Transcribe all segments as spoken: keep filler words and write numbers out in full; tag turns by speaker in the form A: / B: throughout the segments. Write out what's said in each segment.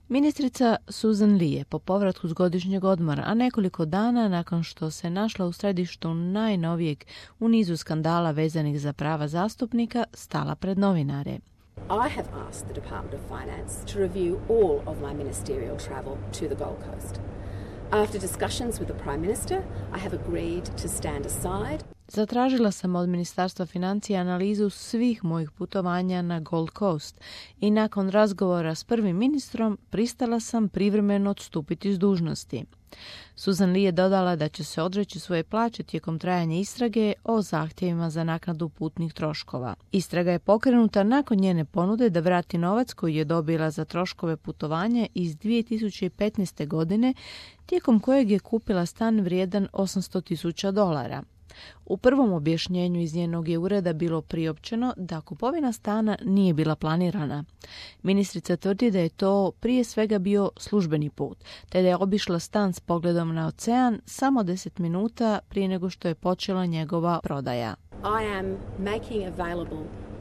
A: Ministrica Susan Lee je po povratku s godišnjeg odmora, a nekoliko dana nakon što se našla u središtu najnovijeg u nizu skandala vezanih za prava zastupnika, stala pred novinare.
B: I have asked the Department of Finance to review all of my ministerial travel to the Gold Coast. After discussions with the Prime Minister, I have agreed to stand aside.
A: Zatražila sam od Ministarstva financija analizu svih mojih putovanja na Gold Coast i nakon razgovora s prvim ministrom pristala sam privremeno odstupiti s dužnosti. Susan Lee je dodala da će se odreći svoje plaće tijekom trajanja istrage o zahtjevima za naknadu putnih troškova. Istraga je pokrenuta nakon njene ponude da vrati novac koji je dobila za troškove putovanja iz dvije tisuće petnaeste. godine, tijekom kojeg je kupila stan vrijedan osamsto tisuća dolara. U prvom objašnjenju iz njenog je ureda bilo priopćeno da kupovina stana nije bila planirana. Ministrica tvrdi da je to prije svega bio službeni put, te da je obišla stan s pogledom na ocean samo deset minuta prije nego što je počela njegova prodaja.
B: I am making available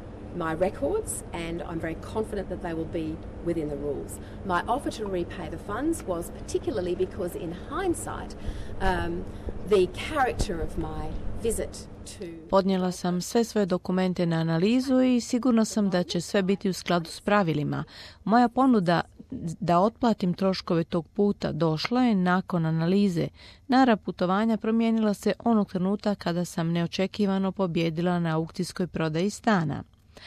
B: my records and I'm very confident that they will be within the rules. My offer to repay the funds was particularly because in hindsight um, the character of my visit to...
A: Podnijela sam sve svoje dokumente na analizu i sigurna sam da će sve biti u skladu s pravilima. Moja ponuda da otplatim troškove tog puta došla je nakon analize. Narav putovanja promijenila se onog trenutka kada sam neočekivano pobijedila na aukcijskoj prodaji stana.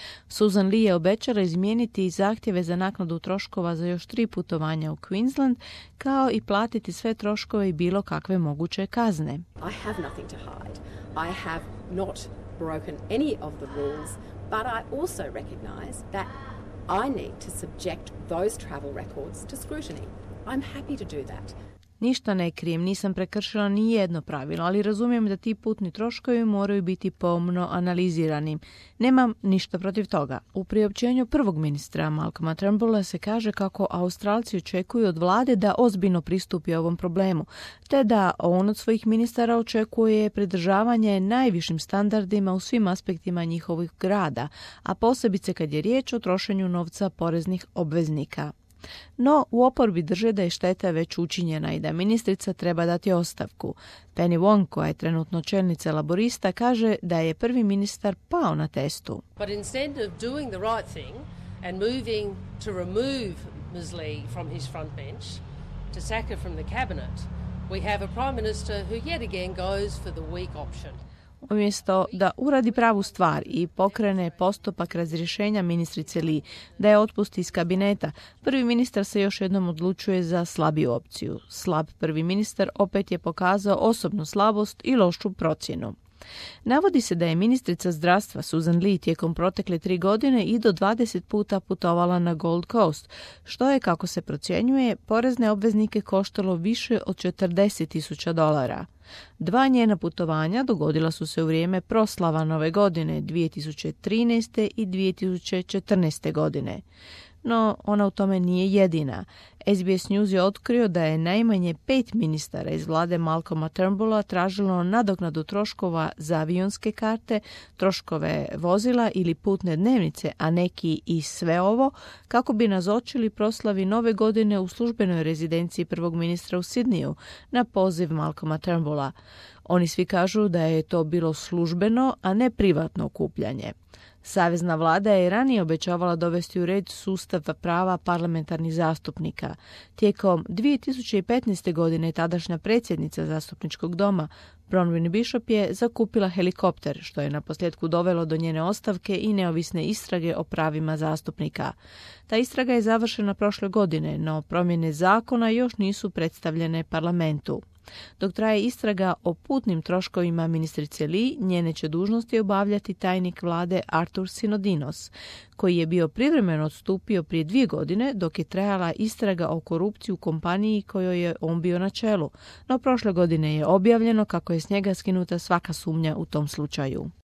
A: Susan Lee je obećala izmijeniti i zahtjeve za naknadu troškova za još tri putovanja u Queensland, kao i platiti sve troškove i bilo kakve moguće kazne.
B: I have nothing to hide. I have not broken any of the rules, but I also recognize that I need to subject those travel records to scrutiny. I'm happy to do that.
A: Ništa ne krijem, nisam prekršila ni jedno pravilo, ali razumijem da ti putni troškovi moraju biti pomno analizirani. Nemam ništa protiv toga. U priopćenju prvog ministra Malcolma Turnbulla se kaže kako Australci očekuju od vlade da ozbiljno pristupi ovom problemu, te da on od svojih ministara očekuje pridržavanje najvišim standardima u svim aspektima njihovih rada, a posebice kad je riječ o trošenju novca poreznih obveznika. No, u oporbi drže da je šteta već učinjena i da ministrica treba dati ostavku. Penny Wong, koja je trenutno čelnica laborista, kaže da je prvi ministar pao na testu.
C: But instead of doing the right thing and moving to remove Miz Lee from his front bench, to sack her from the cabinet, we have a prime minister who yet again goes for the weak option.
A: Umjesto da uradi pravu stvar i pokrene postupak razrješenja ministrice Lee, da je otpusti iz kabineta, prvi ministar se još jednom odlučuje za slabiju opciju. Slab prvi ministar opet je pokazao osobnu slabost i lošu procjenu. Navodi se da je ministrica zdravstva Susan Lee tijekom protekle tri godine i do dvadeset puta putovala na Gold Coast, što je, kako se procjenjuje, porezne obveznike koštalo više od četrdeset tisuća dolara. Dva njena putovanja dogodila su se u vrijeme proslava Nove godine dvije tisuće trinaeste. i dvije tisuće četrnaeste. godine. No, ona u tome nije jedina. S B S News je otkrio da je najmanje pet ministara iz vlade Malcolma Turnbulla tražilo nadoknadu troškova za avionske karte, troškove vozila ili putne dnevnice, a neki i sve ovo, kako bi nazočili proslavi Nove godine u službenoj rezidenciji prvog ministra u Sidneyu na poziv Malcolma Turnbulla. Oni svi kažu da je to bilo službeno, a ne privatno okupljanje. Savezna vlada je ranije obećavala dovesti u red sustav prava parlamentarnih zastupnika. Tijekom dvije tisuće petnaeste. godine tadašnja predsjednica zastupničkog doma, Bronwyn Bishop, je zakupila helikopter, što je naposljetku dovelo do njene ostavke i neovisne istrage o pravima zastupnika. Ta istraga je završena prošle godine, no promjene zakona još nisu predstavljene parlamentu. Dok traje istraga o putnim troškovima ministrice Lee, njene će dužnosti obavljati tajnik vlade Artur Sinodinos, koji je bio privremeno odstupio prije dvije godine dok je trajala istraga o korupciji u kompaniji kojoj je on bio na čelu, no prošle godine je objavljeno kako je s njega skinuta svaka sumnja u tom slučaju.